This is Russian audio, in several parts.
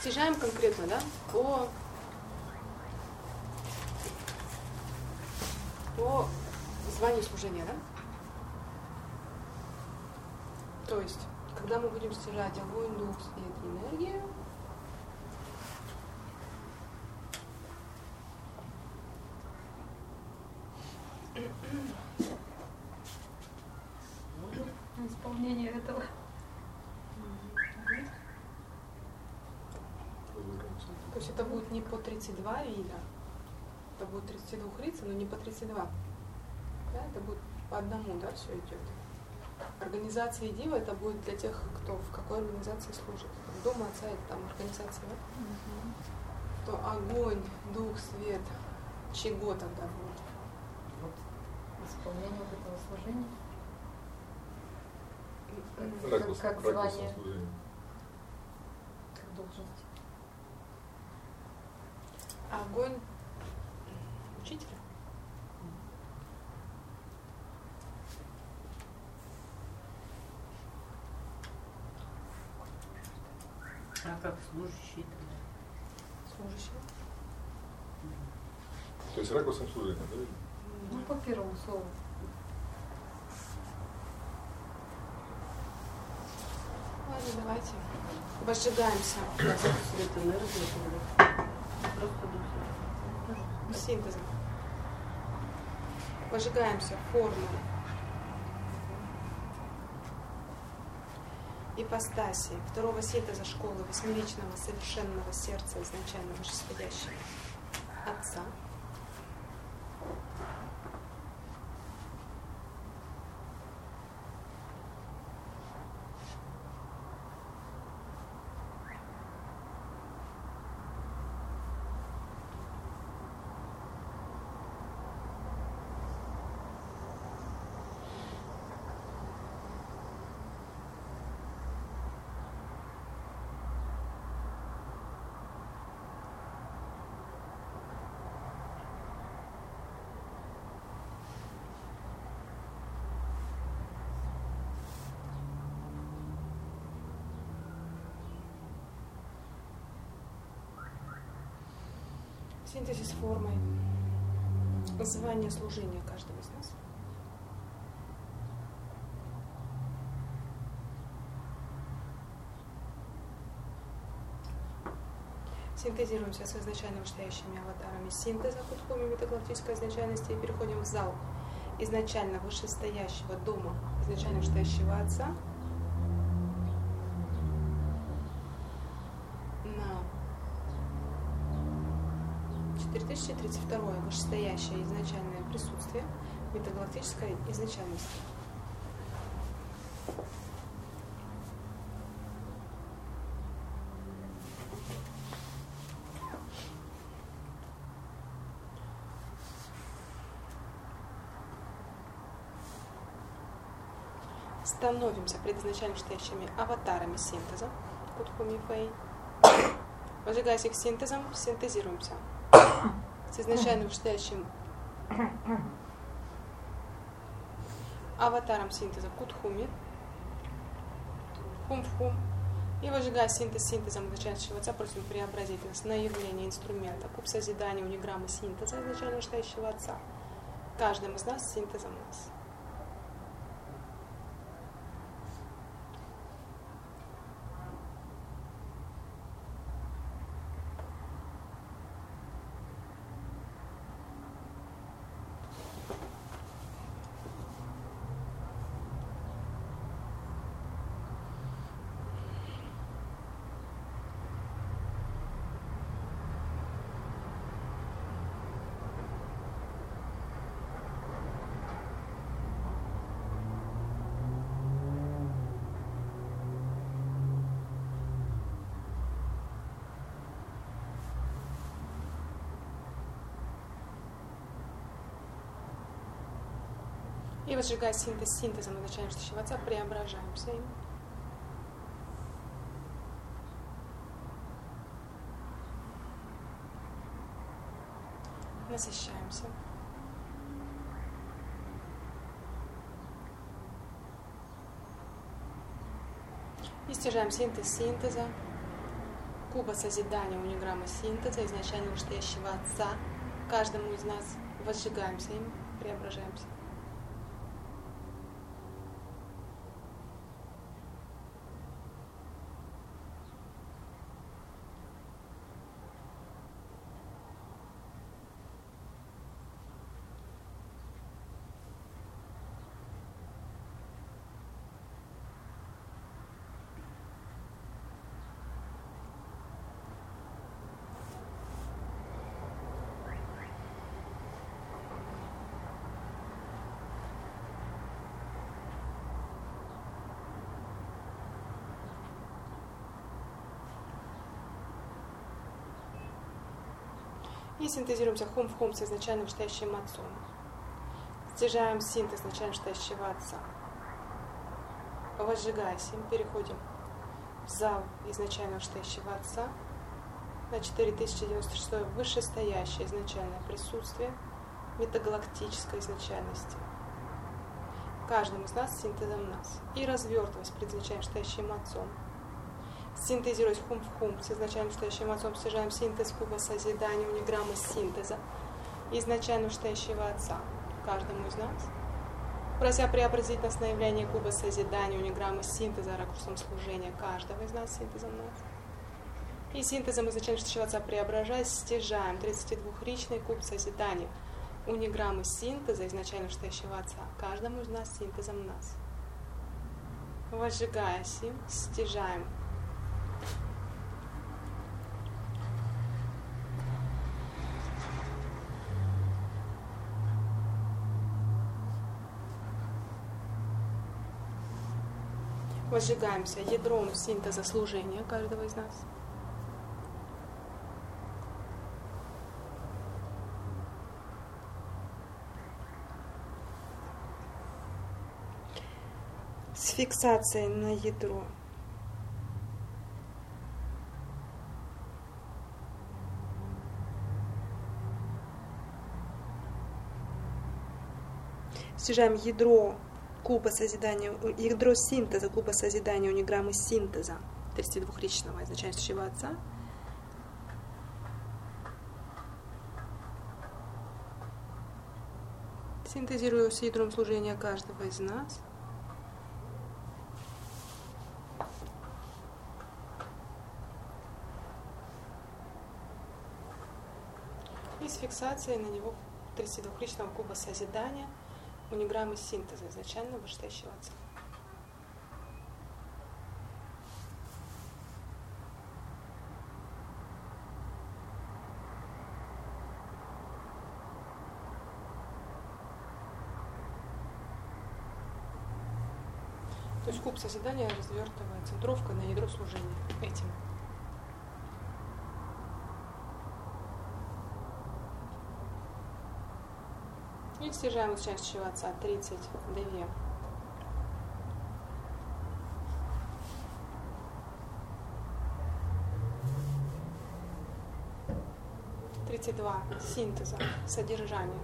стяжаем конкретно, да, по званию служения, да? То есть, когда мы будем стяжать огонь, дух, свет и энергию, исполнение этого. То есть это будет не по 32 вида, это будет 32 лиц, но не по 32. Да, это будет по одному, да, все идет. Организация Дива это будет для тех, кто в какой организации служит. Дома отца это там организация, да? То огонь, дух, свет, чего тогда будет? Вот исполнение вот этого служения. Как звание, как должность. А огонь учителя? А как служащий тогда? Служащий. То есть ракурсом служения, да? Ну, по первому слову. Ладно, давайте. Возжигаемся. Свет, энергия, просто дух. Синтезом. Возжигаемся форму ипостаси второго синтеза школы восьмиличного совершенного сердца изначально вышестоящего Отца. Синтезис формы звания служения каждого из нас. Синтезируемся с изначально вышестоящими аватарами синтеза кутхуми метагалактической изначальности и переходим в зал изначально вышестоящего дома, изначально вышестоящего Отца на 4032 вышестоящее изначальное присутствие метагалактической изначальности. Становимся предизначально вышестоящими аватарами синтеза Кутхуми Фэй. Возжигаясь их синтезом, синтезируемся с изначально вышестоящим аватаром синтеза Кутхуми, Хум-Хум, и возжигая синтез синтезом изначального Отца, просим преобразить нас на явление инструмента куб созидания униграммы синтеза изначально вышестоящего Отца. Каждым из нас синтезом нас. И возжигая синтез синтезом изначально вышестоящего Отца, преображаемся им. Насыщаемся. И стяжаем синтез синтеза куба созидания униграмма синтеза изначально вышестоящего Отца, каждому из нас возжигаемся им, преображаемся. И синтезируемся хум в хум с изначально вышестоящим Отцом. Стяжаем синтез изначально вышестоящего Отца. Возжигаясь им, переходим в зал изначально вышестоящего Отца на 4096 вышестоящее изначальное присутствие метагалактической изначальности. Каждому из нас синтезом нас. И развертываясь пред изначально вышестоящим Отцом. Синтезируясь хум в хум с изначально вышестоящим Отцом, стяжаем синтез куба созидания униграммы синтеза изначально вышестоящего Отца каждому из нас, прося преобразить нас на явление куба созидания униграммы синтеза ракурсом служения каждого из нас синтезом нас. И синтезом изначально вышестоящего Отца преображаясь, стяжаем 32-ричный куб созидания униграммы синтеза изначально вышестоящего Отца каждому из нас синтезом нас. Возжигаясь им, стяжаем возжигаемся ядром синтеза служения каждого из нас. С фиксацией на ядро. Стяжаем ядро куба созидания, ядро синтеза куба созидания униграммы синтеза 32-ричного изначально вышестоящего Отца. Синтезируя с ядром служения каждого из нас. И с фиксацией на него 32-ричного куба созидания униграммы синтеза изначально вышестоящего Отца. То есть куб созидания развертывает центровка на ядро служения этим. И стяжаем вышестоящего Отца 32. 32 синтеза, содержания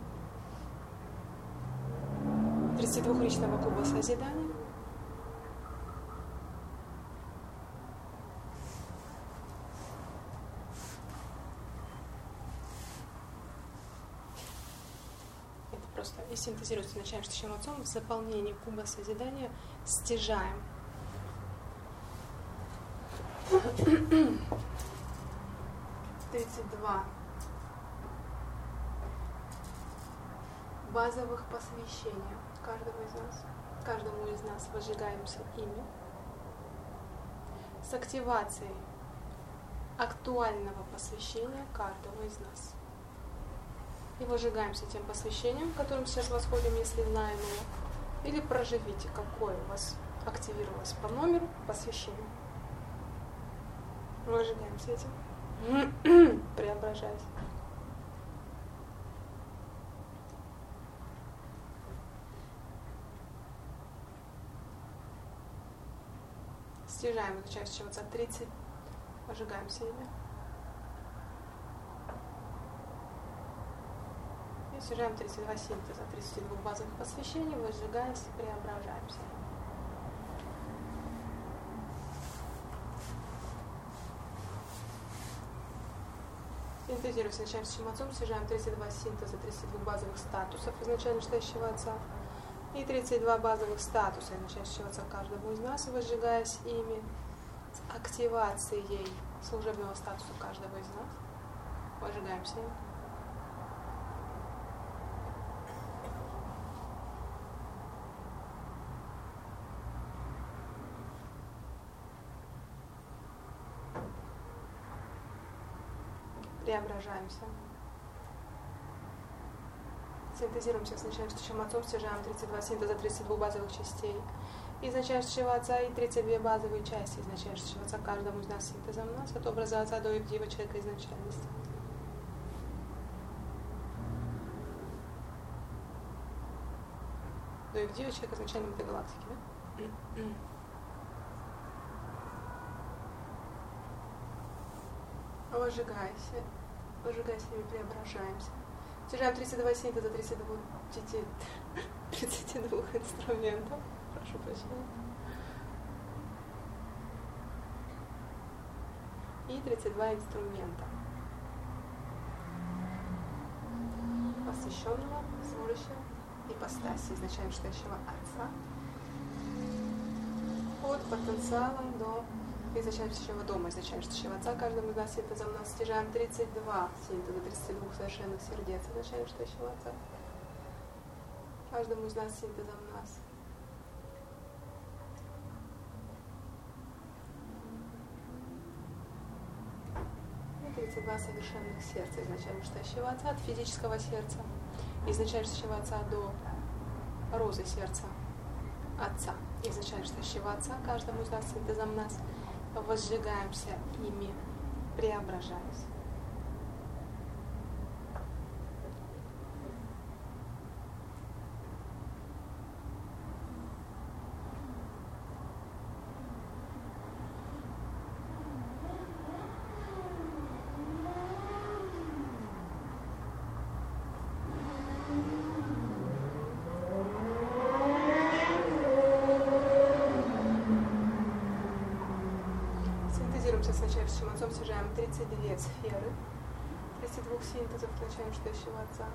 32-ричного куба созидания. И синтезируется начальным вышестоящим Отцом в заполнении куба созидания стяжаем 32 базовых посвящения каждому из нас возжигаемся ими с активацией актуального посвящения каждого из нас. И возжигаемся тем посвящением, которым сейчас восходим, если знаем его, или проживите, какое у вас активировалось по номеру посвящения. Возжигаемся этим, преображаясь. Стяжаем эту часть чего-то 30, возжигаемся ими. И стяжаем 32 синтеза, 32 базовых посвящений, возжигаясь, преображаемся. Синтезируем с начальствующим отцом, снижаем 32 синтеза 32 базовых статусов изначально настоящего отца и 32 базовых статуса начальствующего отца каждому из нас, возжигаясь ими с активацией служебного статуса каждого из нас. Возжигаемся им. Преображаемся. Синтезируемся с начальствующим отцом, стяжаем 32 синтеза 32 базовых частей из начальствующего отца и 32 базовые части из начальствующего отца каждому из нас синтезом нас от образа отца до Евдива человека изначальности. До Евдива человека изначально этой галактики, да? Возжигайся, ими преображаемся. Стяжаем 32 синтеза 32 инструментов. Прошу прощения. И 32 инструмента. Посвященного, служащего, ипостаси изначально стоящего Отца. От потенциала до изначально стоящего дома, изначально стоящего Отца. Каждому из нас синтезом нас стяжаем 32 синтеза 32 совершенных сердец изначально стоящего Отца. Каждому из нас синтезом нас. И 32 совершенных сердца изначально стоящего Отца, от физического сердца, изначально стоящего Отца до розы сердца Отца, изначально стоящего Отца. Каждому из нас синтезом нас. Возжигаемся ими, преображаясь. С начальствующим отцом стяжаем 32 сферы, 32 синтезов начального стоящего Отца.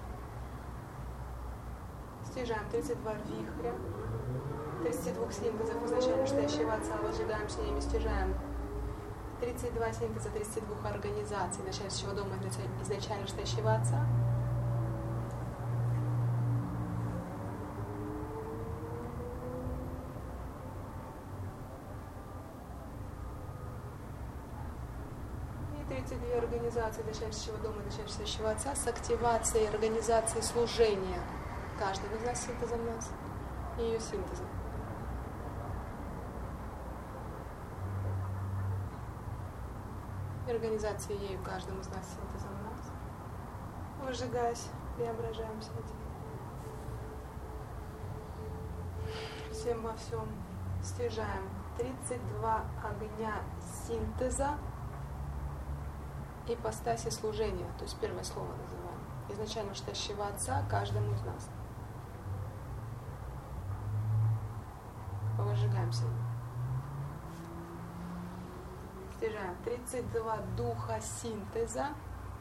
Стяжаем 32 вихря, 32 синтезов изначально стоящего Отца, возжигаемся ими, стяжаем 32 синтеза 32 организаций начальствующего дома изначально стоящего Отца. Две организации начальствующего дома и начальствующего Отца с активацией организации служения каждого из нас синтезом нас и ее синтезом. И организации ею каждому из нас синтезом нас. Выжигаясь, преображаемся этим. Всем во всем стяжаем 32 огня синтеза ипостаси служения, то есть первое слово называем, изначально стоящего Отца каждому из нас. Возжигаемся. Стяжаем 32 духа синтеза.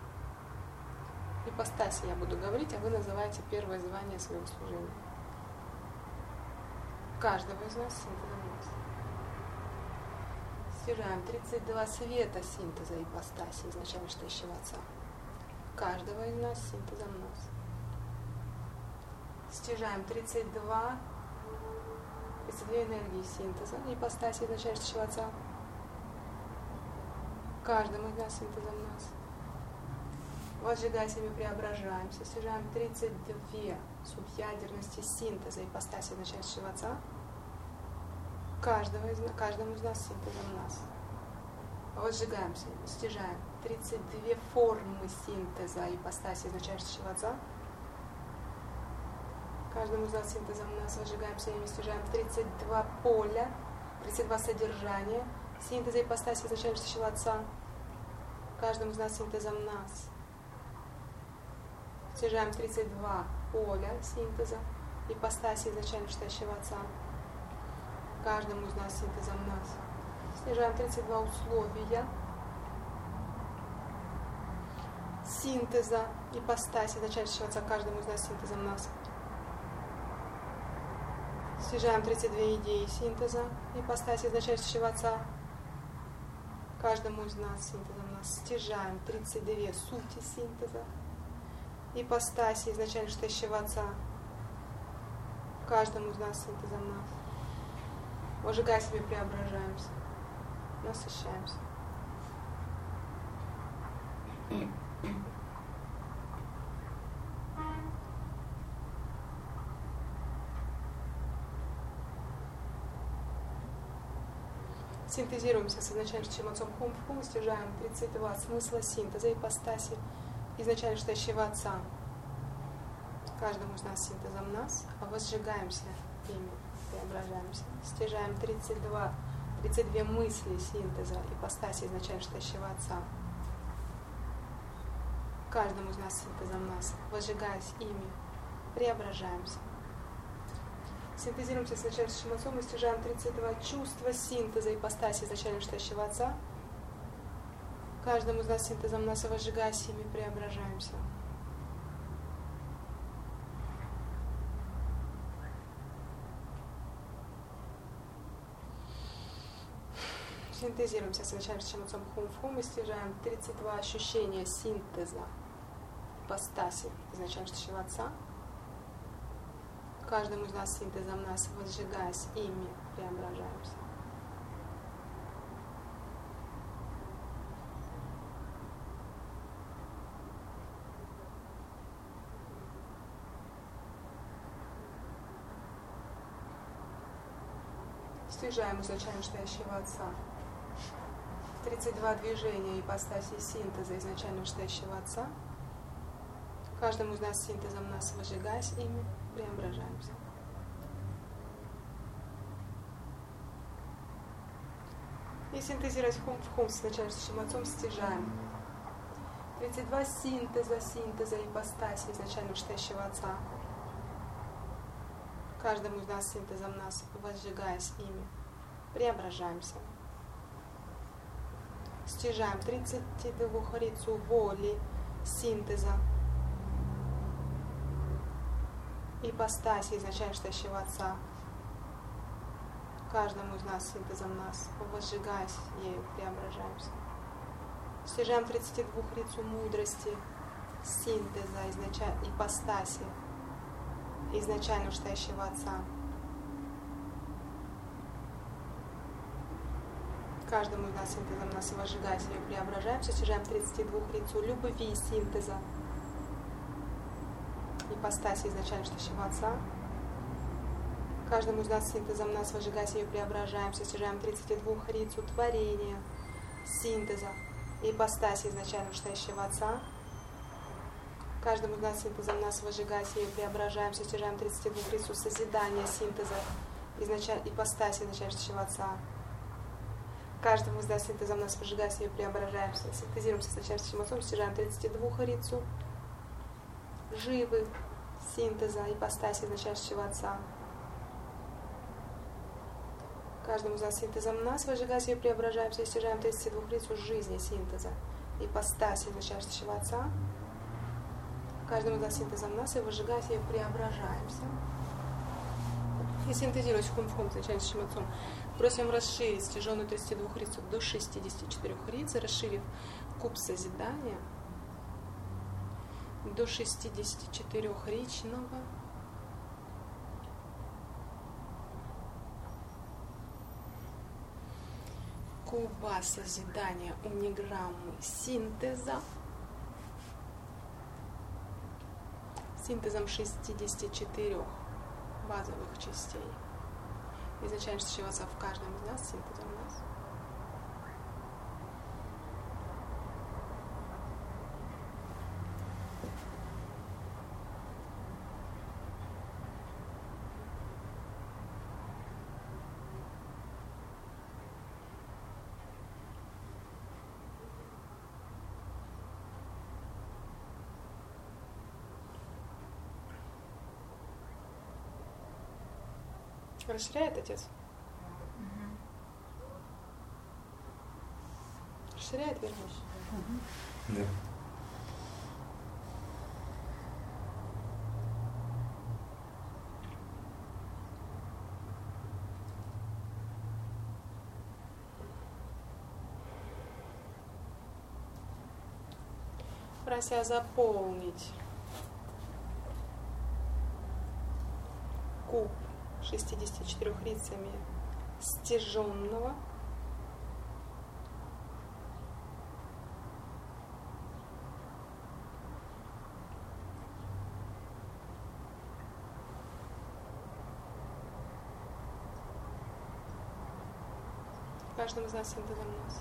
Ипостаси я буду говорить, а вы называете первое звание своего служения. Каждого из нас синтезом нас. Стяжаем 32 света синтеза ипостаси изначально стоящего Отца. Каждого из нас синтезом нас. Стяжаем 32 энергии синтеза ипостаси изначально стоящего Отца. Каждому из нас синтезом нас. Возжигаясь ими, преображаемся. Стяжаем 32 субъядерности синтеза ипостаси изначально стоящего Отца. Каждому из нас синтезом нас. Возжигаемся, стяжаем 32 формы синтеза ипостаси изначально стоящего Отца. Каждому из нас синтезом нас. Возжигаемся ими, стяжаем 32 поля, 32 содержания синтеза ипостаси изначально стоящего Отца. Каждому из нас синтезом нас. Стяжаем 32 поля синтеза ипостаси изначально стоящего Отца. Каждому из нас синтезом нас. Снижаем 32 условия синтеза, ипостаси, изначального каждому из нас синтезом нас. Стяжаем 32 идеи синтеза, ипостаси, изначального Отца, каждому из нас синтезом нас. Стяжаем 32 сути синтеза, ипостаси, изначального Отца, каждому из нас синтезом нас. Возжигая себе, преображаемся, насыщаемся. Синтезируемся с изначальным Отцом Хум в Хум, стяжаем 32 смысла синтеза, ипостаси, изначально стоящего Отца. Каждому из нас синтезом нас, а возжигаемся ими, преображаемся. Стяжаем 32 мысли синтеза, ипостаси, изначально стоящего Отца. Каждому из нас синтезом нас, возжигаясь ими, преображаемся. Синтезируемся с начальным Отцом и стяжаем 32 чувства синтеза, ипостаси, изначально стоящего Отца. Каждому из нас синтезом нас, возжигаясь ими, преображаемся. Синтезируемся с начальным Отцом Хум в Хум и стяжаем 32 ощущения синтеза, ипостаси, изначально стоящего Отца. Каждому из нас синтезом нас, возжигаясь ими, преображаемся. Стяжаем изначально стоящего Отца. 32 движения ипостаси синтеза изначально стоящего Отца. Каждому из нас синтезом нас, возжигаясь ими, преображаемся. И синтезировать Хум в Хум с начальным Отцом стяжаем 32 синтеза ипостаси изначально стоящего Отца. Каждому из нас синтезом нас, возжигаясь ими, преображаемся. Стяжаем 32 рицу воли синтеза, ипостаси изначально стоящего Отца. Каждому из нас синтезом нас, возжигаясь ею, преображаемся. Стяжаем 32 рицу мудрости синтеза, ипостаси изначально стоящего Отца. Каждому из нас синтезом нас, возжигаясь ею, преображаемся. Стяжаем 32 рицу любви синтеза, ипостаси изначально стоящего Отца. Каждому из нас синтезом нас, возжигаясь ею, преображаемся. Стяжаем 32 рицу творения синтеза, ипостаси изначально стоящего Отца. Каждому из нас синтезом нас, возжигаясь ею, преображаемся. Стяжаем 32 рицу созидания синтеза, ипостаси изначально стоящего Отца. Каждому из нас синтезом нас, возжигаясь ею, преображаемся. Синтезируемся с начальным Отцом, стяжаем 32 рицу живы синтеза, ипостаси изначального Отца. Каждому из нас синтезом нас, возжигаясь ею, преображаемся. Стяжаем 32 рицу жизни синтеза, ипостаси изначального Отца. Каждому из нас синтезом нас, и возжигаясь ею, преображаемся. И синтезируясь Хум в Хум с начальным Отцом, просим расширить стяженную 32 рицу до 64 риц, расширив куб созидания до 64 ричного, куба созидания униграммы синтеза, синтезом 64 базовых частей. Изначально сочетаться в каждом из нас, синтезом нас. Расширяет, отец? Расширяет, вернешь? Да. прося заполнить куб 64 рицами стяженного, каждым из нас синтезом нас.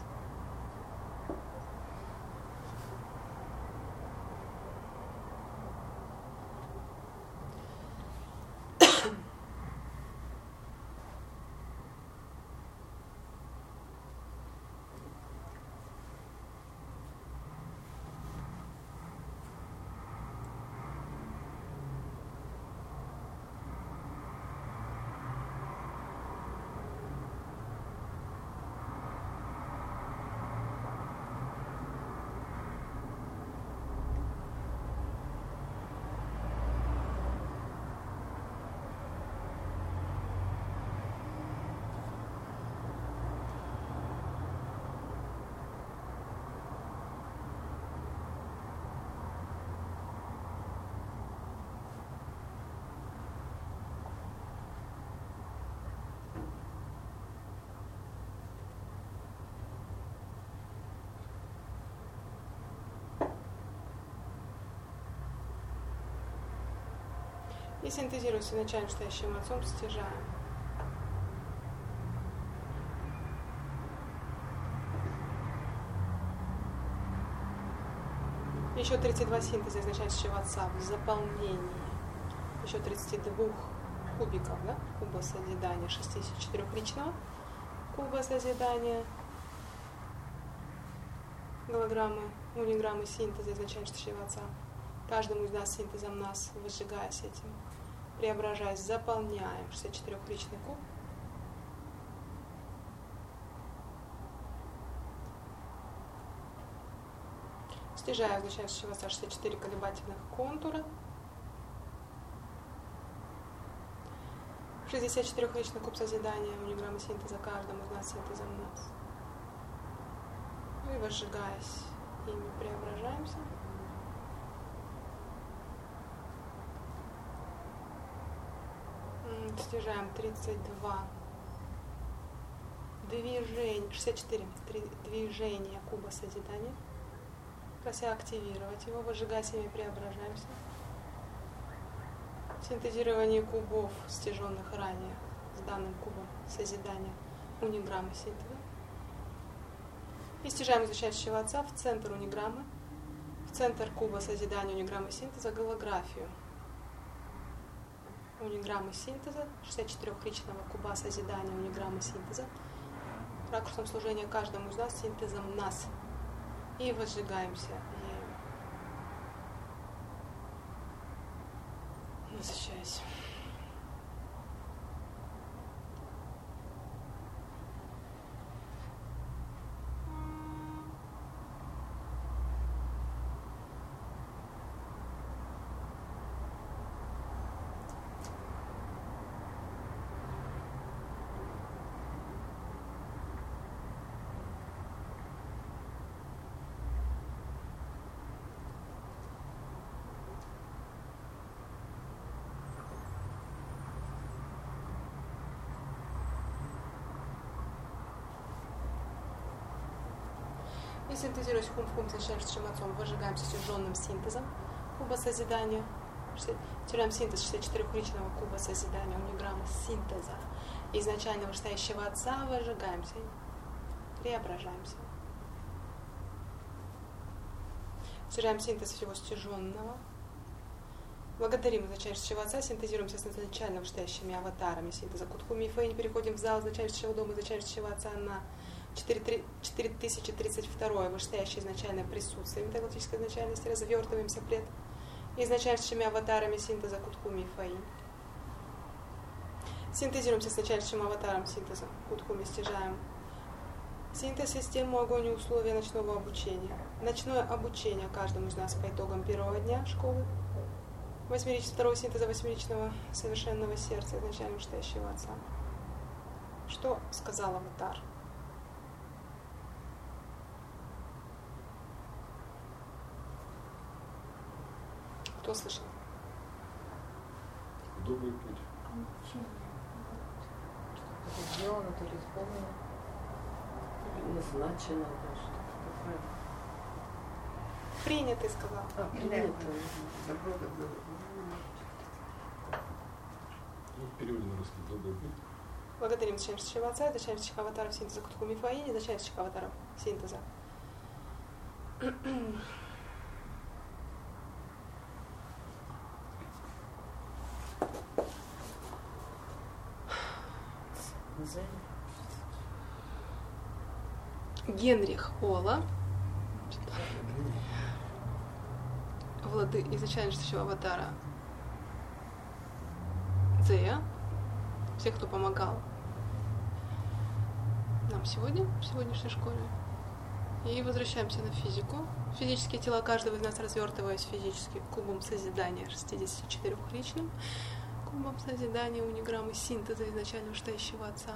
И синтезируется начальным стоящим отцом, стяжаем. Еще 32 синтеза изначального отца в заполнении еще 32 кубиков, да? Куба созидания, 64-ричного куба созидания, голограммы, униграммы синтеза изначального отца. Каждому из нас синтезом нас, выжигаясь этим, преображаясь, заполняем 64-ричный куб. Стяжая изначального отца 64 колебательных контура. 64-ричный куб созидания, униграммы синтеза, каждому из нас синтезом нас. И выжигаясь, ими преображаемся. Стяжаем 32 движения, 64 движения куба созидания. Прося активировать его, выжигаясь ими преображаемся. Синтезирование кубов, стяженных ранее с данным кубом созидания, униграммы синтеза. И стяжаем изучающего отца в центр униграммы, в центр куба созидания униграммы синтеза голографию. Униграммы синтеза, 64-ричного куба созидания униграммы синтеза, ракурсом служения каждому из нас синтезом нас. И выжигаемся ею. Насыщаясь. И синтезируясь хум в хум изначальным отцом, выжигаемся стяженным синтезом куба созидания. Теряем синтез 64-ричного куба созидания, униграммы синтеза. Изначально вышестоящего отца выжигаемся, преображаемся. Теряем синтез всего стяженного. Благодарим изначального отца, синтезируемся с изначально вышестоящими аватарами синтеза Кутхуми и Фэйни, переходим в зал изначального дома изначального отца на 4032 вышестоящее изначальное присутствие метагалактической изначальности, развертываемся пред изначальными аватарами синтеза Кутхуми и Фэйни. Синтезируемся с начальным аватаром синтеза Кутхуми, стяжаем синтез, систему, огонь и условия ночного обучения. Ночное обучение каждому из нас по итогам первого дня школы. Второго синтеза восьмеричного совершенного сердца изначально вышестоящего отца. Что сказал аватар? Кто слышал? Добрый путь. Это сделано, то ли исполнено. Назначено даже. Такое. Принятый, сказал. Принято. Добро. Ну, в переводе на русский добрый путь. Благодарим Зачаемся Шиваца, Зачаемся Чхаватаров синтеза Кутку Мифаини, Зачаемся Чхаватаров синтеза. Генрих Ола, изначальнейшего аватара Дзея, всех, кто помогал нам сегодня, в сегодняшней школе. И возвращаемся на физику. Физические тела каждого из нас развертываясь физически кубом созидания 64-ричным, кубом созидания униграммы синтеза изначально вышестоящего Отца.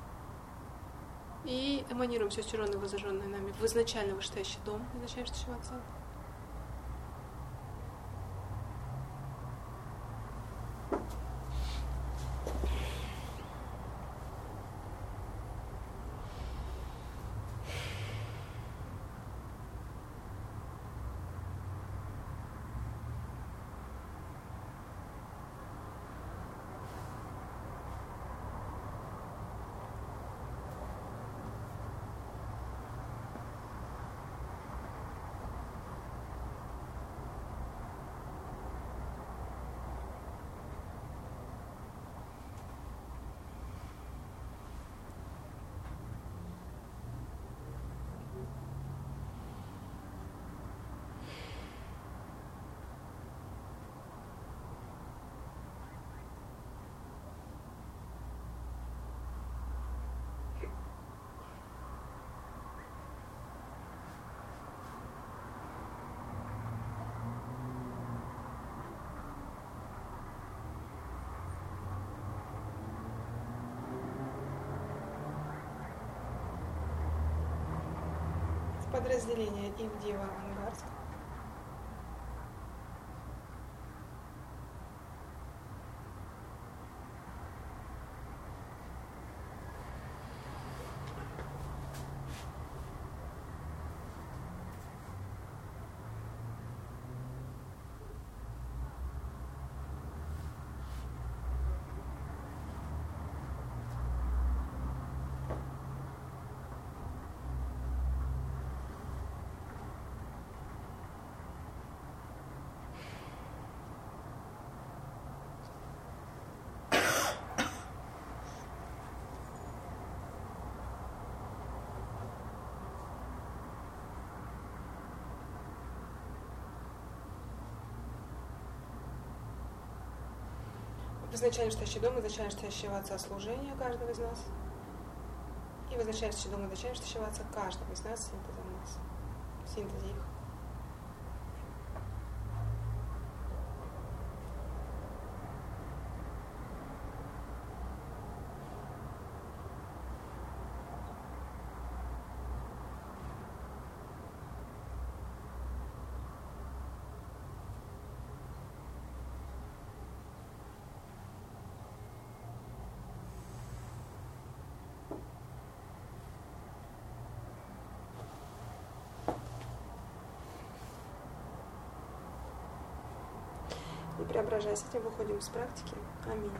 И эманируем все стяженное и возраженное нами в изначально вышестоящий дом изначально вышестоящего Отца. Подразделение Ивдева Ангарск. В изначально стоящий дом, изначально стоящего Отца служения каждого из нас. И в изначально стоящий дом, изначально стоящего Отца каждого из нас синтезом нас. В синтезе их. И преображаясь с этим, выходим из практики. Аминь.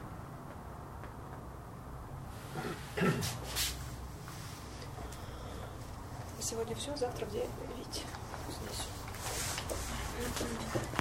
Сегодня все, завтра в 9. Здесь.